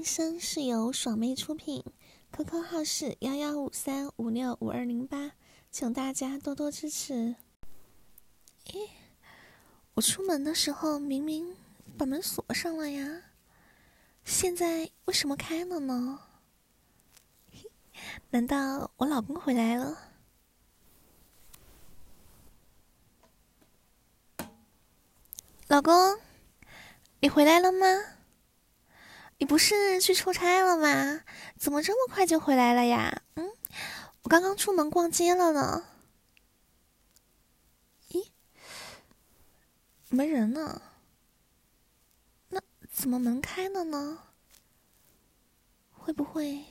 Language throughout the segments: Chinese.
音声是由爽妹出品 ，QQ 号是1153565208，请大家多多支持。咦，我出门的时候明明把门锁上了呀，现在为什么开了呢？难道我老公回来了？老公，你回来了吗？你不是去出差了吗？怎么这么快就回来了呀？我刚刚出门逛街了呢。咦，没人呢。那怎么门开了呢？会不会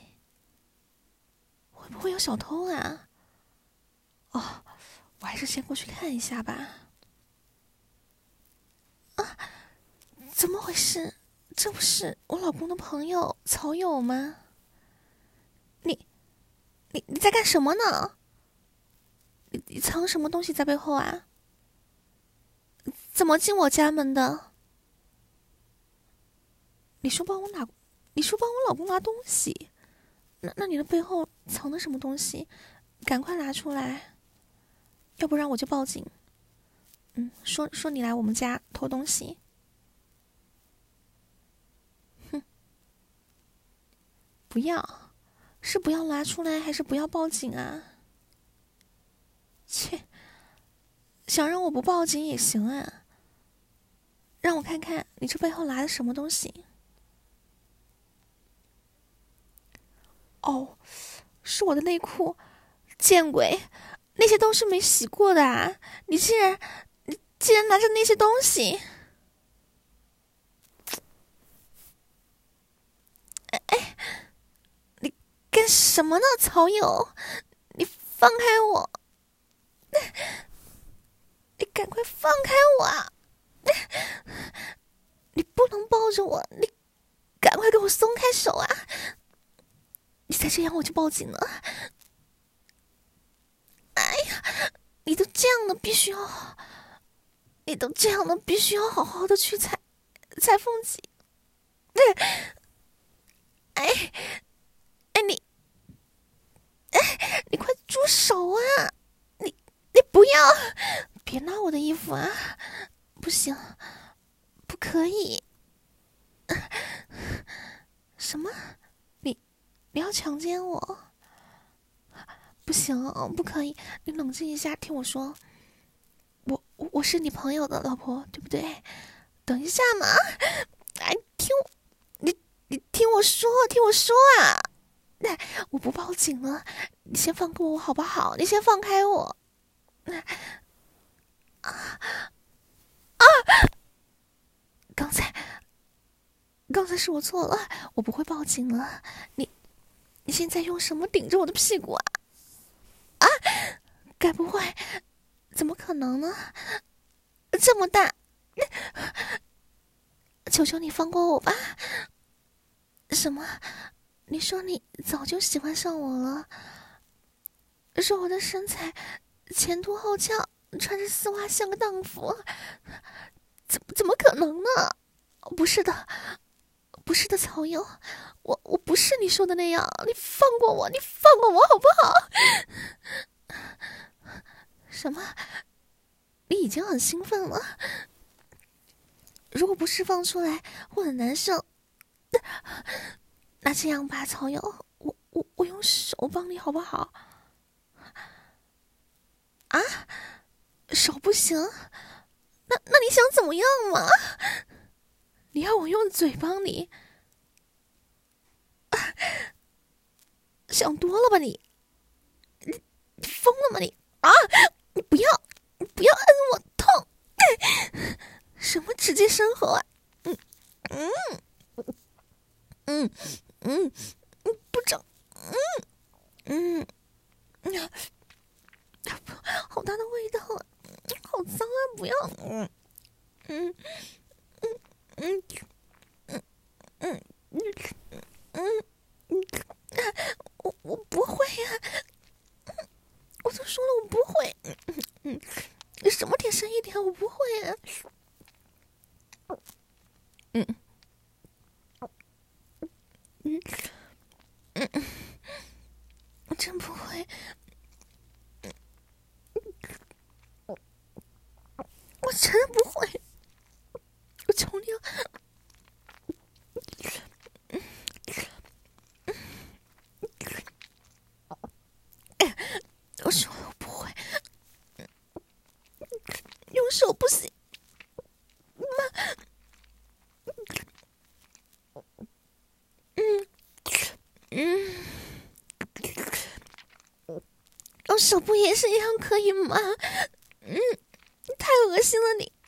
有小偷啊？哦，我还是先过去看一下吧。啊，怎么回事？这不是我老公的朋友曹友吗？你在干什么呢？你藏什么东西在背后啊？怎么进我家门的？你说帮我老公拿东西，那你的背后藏的什么东西？赶快拿出来，要不然我就报警。说你来我们家偷东西。哼，不要，是不要拿出来还是不要报警啊？切，想让我不报警也行啊。让我看看你这背后拿的什么东西。哦，是我的内裤，见鬼！那些都是没洗过的啊！你竟然拿着那些东西！哎，你干什么呢，曹友？你放开我！你赶快放开我啊！你不能抱着我，你赶快给我松开手啊！你再这样我就报警了。哎呀，你都这样了，必须要好好的去裁缝机。哎，你快住手啊！你不要，别拿我的衣服啊！不行，不可以。什么？你要强奸我？不行，不可以！你冷静一下，听我说。我是你朋友的老婆，对不对？等一下嘛！哎，你听我说啊！我不报警了，你先放过我好不好？你先放开我！刚才是我错了，我不会报警了。你现在用什么顶着我的屁股啊？啊！该不会？怎么可能呢？这么大！求求你放过我吧！什么？你说你早就喜欢上我了？说我的身材前凸后翘，穿着丝袜像个荡妇？怎么可能呢？不是的，曹友，我不是你说的那样。你放过我好不好？什么？你已经很兴奋了？如果不释放出来，我很难受。那这样吧，曹友，我用手帮你好不好？啊，手不行？那你想怎么样嘛？你要我用嘴帮你？想多了吧你疯了吗你？啊！你不要摁我痛！什么直接生活啊？不整，好大的味道啊，好脏啊！不要，我不会呀、我都说了我不会，什么点深一点，我不会啊。 手不也是一样可以吗？太恶心了你。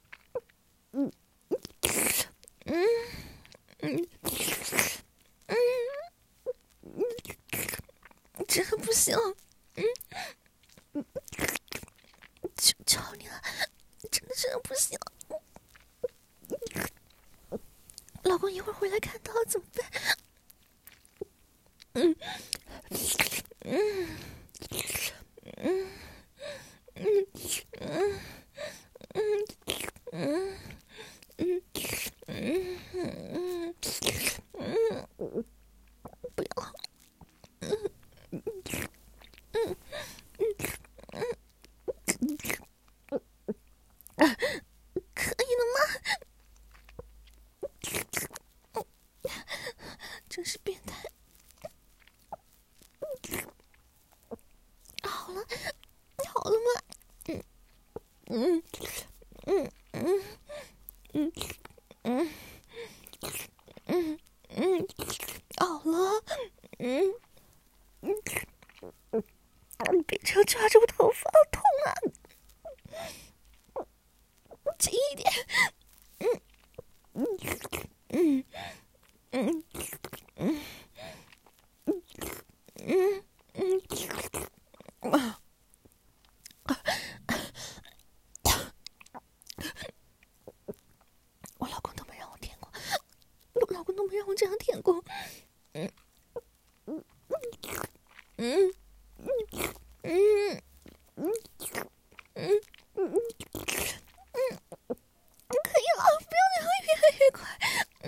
真的不行。求你了，真的不行。老公一会儿回来看到了怎么办？不要。可以了吗？真是变态。好了，好了吗？好了。别这样抓着我头发，好痛啊！轻一点。我老公都没让我舔过，我老公都没让我这样舔过。可以了，不要那样，越来越快。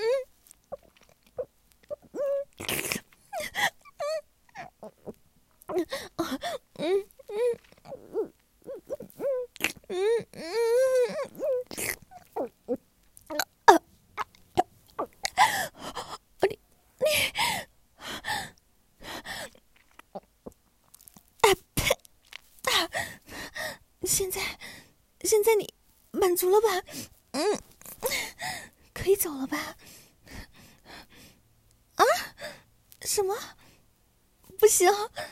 现在你满足了吧？可以走了吧？啊？什么？不行！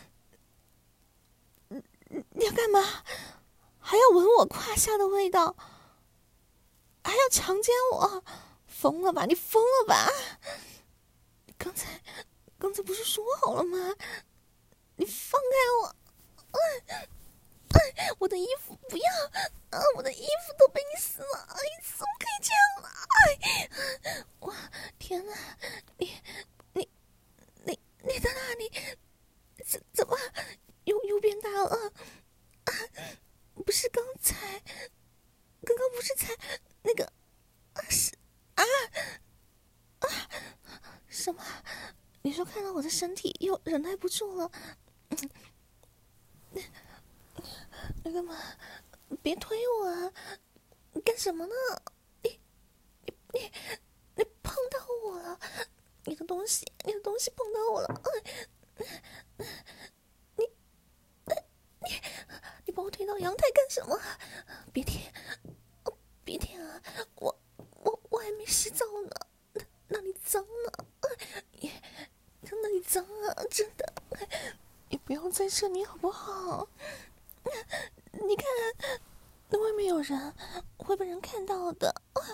你要干嘛？还要闻我胯下的味道？还要强奸我？疯了吧？你疯了吧？刚才不是说好了吗？你放开我！我的衣服不要！我的衣服都被你撕了！怎么可以这样呢？哇，天哪！你在哪里？怎么又变大了？不是刚刚不是才那个什么？你说看到我的身体又忍耐不住了？你干嘛？别推我啊！你干什么呢？你碰到我了！你的东西碰到我了！你把我推到阳台干什么？别舔啊！我还没洗澡呢，那里脏呢，那里脏啊！真的，你不要在这里好不好？你看，那外面有人，会被人看到的。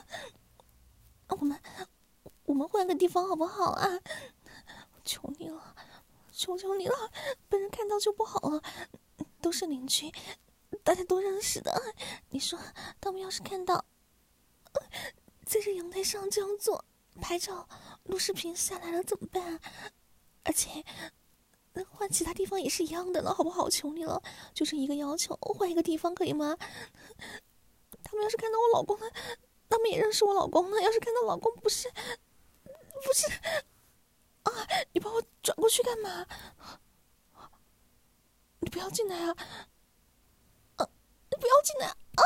我们换个地方好不好啊？求你了，求你了，被人看到就不好了。都是邻居，大家都认识的。你说他们要是看到在这阳台上这样做，拍照录视频下来了怎么办？而且换其他地方也是一样的了，好不好？求你了，就是一个要求，换一个地方可以吗？他们要是看到我老公呢，他们也认识我老公呢。要是看到老公不是啊，你把我转过去干嘛？你不要进来啊！你不要进来啊！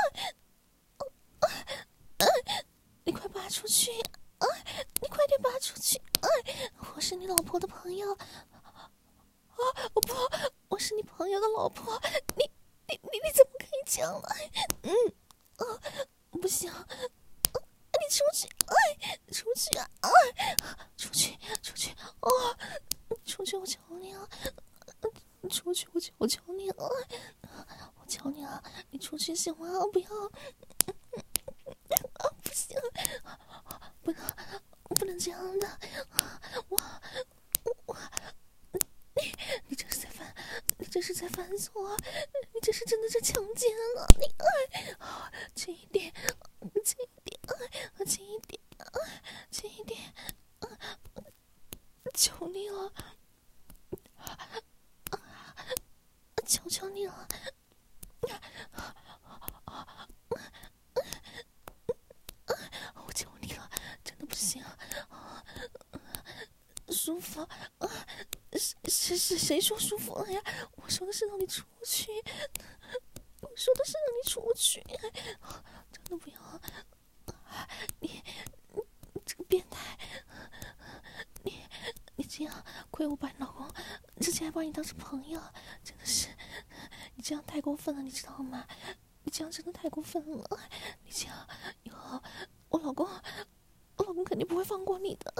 你快拔出去！你快点拔出去！我是你老婆的朋友。我不，我是你朋友的老婆。你怎么可以这样呢？不行！你出去！出去啊！出去！出去！我求你了！出去！我求你了！ 喜欢啊！不要啊！不行，不能这样的！我，你这是在犯错！你这是真的是强奸了！轻一点，轻一点，求你了！求求你了！我求你了，真的不行，舒服谁说舒服了呀？我说的是让你出去，真的不要！你这个变态！你这样，亏我把你老公之前还把你当成朋友，真的是你这样太过分了，你知道吗？你这样真的太过分了！你这样以后，我老公肯定不会放过你的。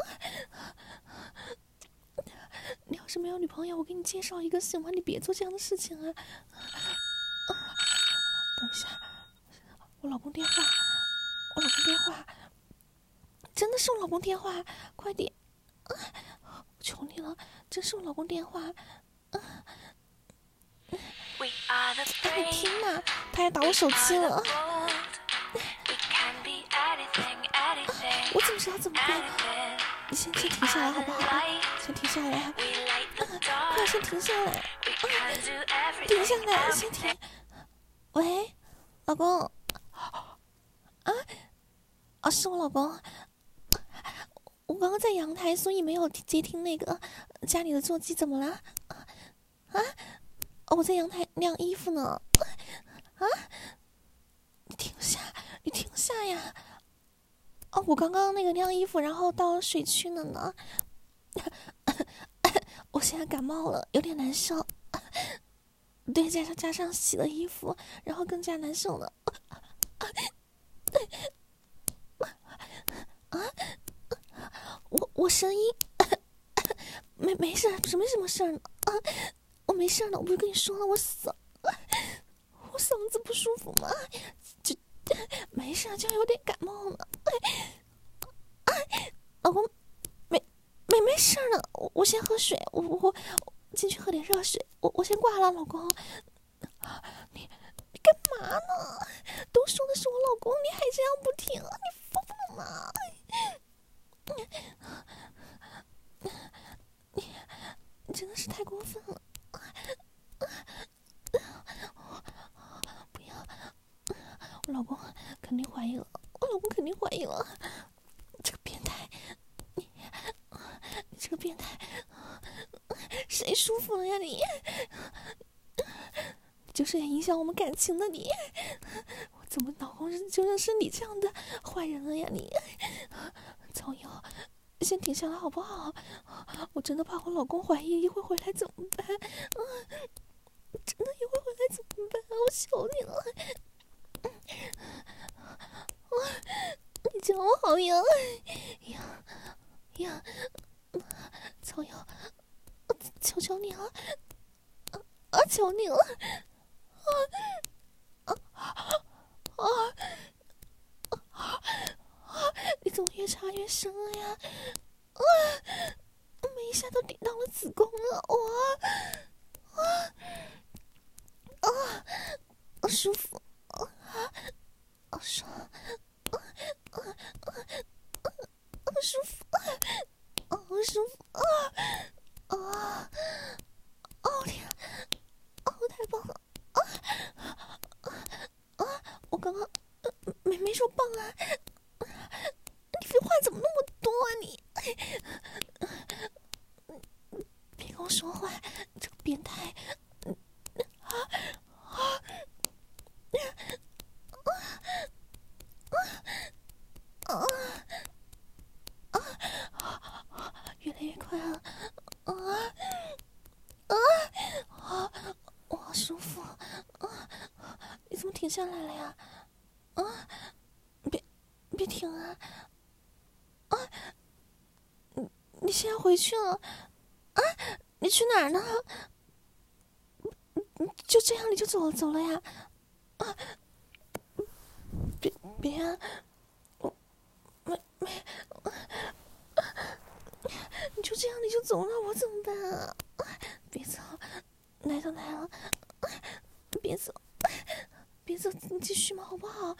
你要是没有女朋友，我给你介绍一个行吗？你别做这样的事情啊！等一下，我老公电话，真的是我老公电话，快点！我求你了，真是我老公电话！你听嘛，他还打我手机了！我怎么知道怎么办？你先停下来好不好？先停下来！快先停下来！停下来，先停！喂，老公？是我老公。我刚刚在阳台，所以没有接听那个家里的座机，怎么了？我在阳台晾衣服呢。你停下呀！我刚刚那个晾衣服，然后到水区了呢。我现在感冒了，有点难受。对，加上洗了衣服，然后更加难受了。我声音没事，什么事儿呢？我没事呢，我不是跟你说了，我嗓子不舒服吗？就没事，就有点感冒了。老公，没事呢，我先喝水，我进去喝点热水，我先挂了，老公。你干嘛呢？都说的是我老公，你还这样不听，你疯了吗？你真的是太过分了！不要，我老公肯定怀疑了，这个变态，你这个变态，谁舒服了呀你？就是影响我们感情的你，我怎么老公就认识你这样的坏人了呀你？曹友，先停下来好不好？我真的怕我老公怀疑，一会回来怎么办？真的一会回来怎么办？我求你了！你教我好呀！呀，曹友，求你了！求你了！你怎么越插越深了呀？每一下都顶到了子宫了，舒服，爽，舒服，舒服，天，太棒了，我刚刚没说棒啊，你废话怎么那么多啊你？别跟我说话，这个变态！越来越快了，我好舒服，你怎么停下来了呀？别停啊！你现在回去了？你去哪儿呢？就这样你就走了呀？ 别啊！我没，你就这样你就走了，我怎么办啊？别走，来都来了，别走，别走，你继续嘛，好不好？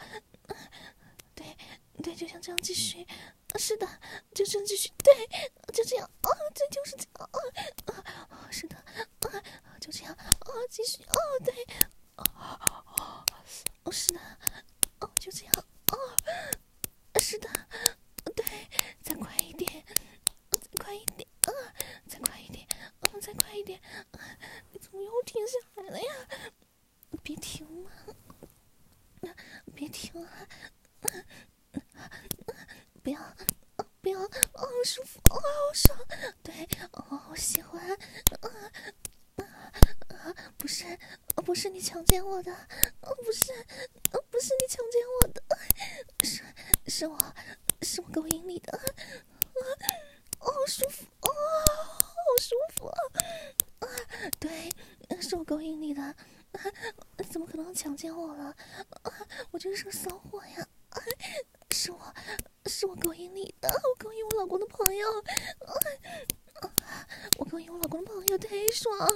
对，就像这样继续。是的，就这样继续，对，就这样，这就是这样，是的，就这样，继续，对，是的，就这样，是的，对，再快一点，再快一点，再快一点，再快一点，你怎么又停下来了呀？别停嘛，别停啊！不要，好舒服，好爽，对，我喜欢，不是你强奸我的，不是你强奸我的，是我勾引你的，好舒服，好舒服，对，是我勾引你的，怎么可能强奸我了？我就是个骚货呀！是我勾引你的，我勾引我老公的朋友，我勾引我老公的朋友忒爽，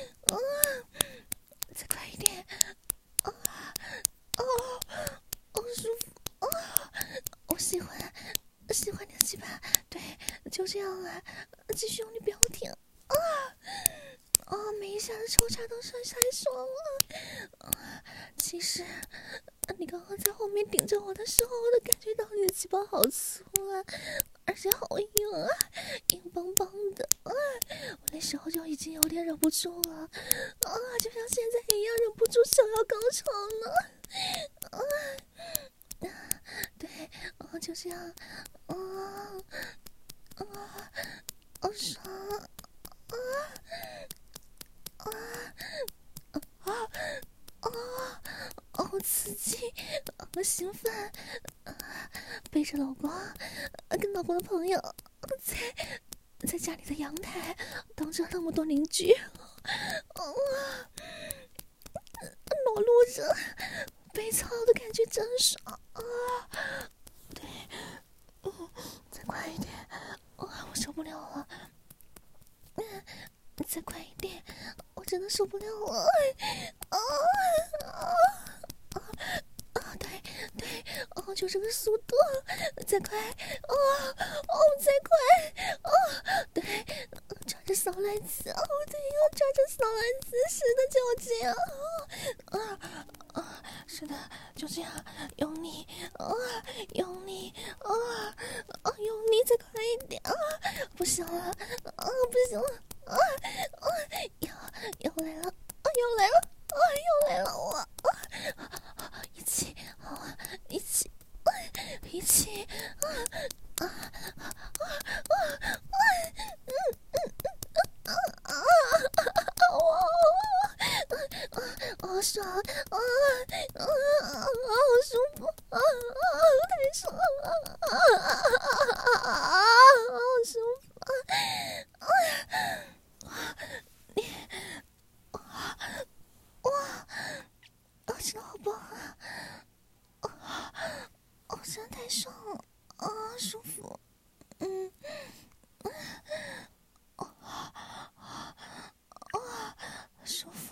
再快一点，好舒服，我喜欢你的鸡巴，对，就这样啊，继续用力不要停，每一下的抽插都是太爽了，其实。你刚刚在后面顶着我的时候，我都感觉到你的鸡巴好粗啊，而且好硬啊，硬邦邦的我那时候就已经有点忍不住了，就像现在一样忍不住想要高潮了，对，就这样，好爽，好刺激，好兴奋，背着老公，跟老公的朋友在家里的阳台，当着那么多邻居，裸露着被操的感觉真爽对，再快一点，我受不了了，再快一点，我真的受不了了，对，就这个速度，再快，再快，对，抓着小篮子，对，要抓着小篮子，是的，就这样，是的，就这样，用力，用力，用力，再快一点，不行了，不行了，又来了，又来了，又来了，我。一起，一起，爽，好舒服，太爽了，好舒服，你，真的好棒啊！真的太爽了，舒服，舒服，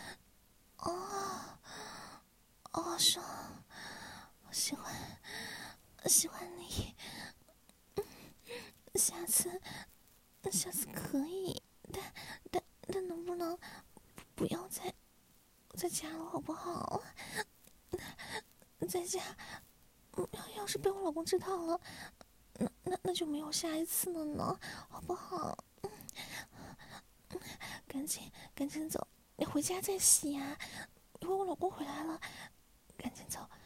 爽，我喜欢你，下次可以，但能不能不要再加了好不好？在家，要是被我老公知道了，那就没有下一次了呢，好不好？赶紧走，你回家再洗呀，一会儿我老公回来了，赶紧走。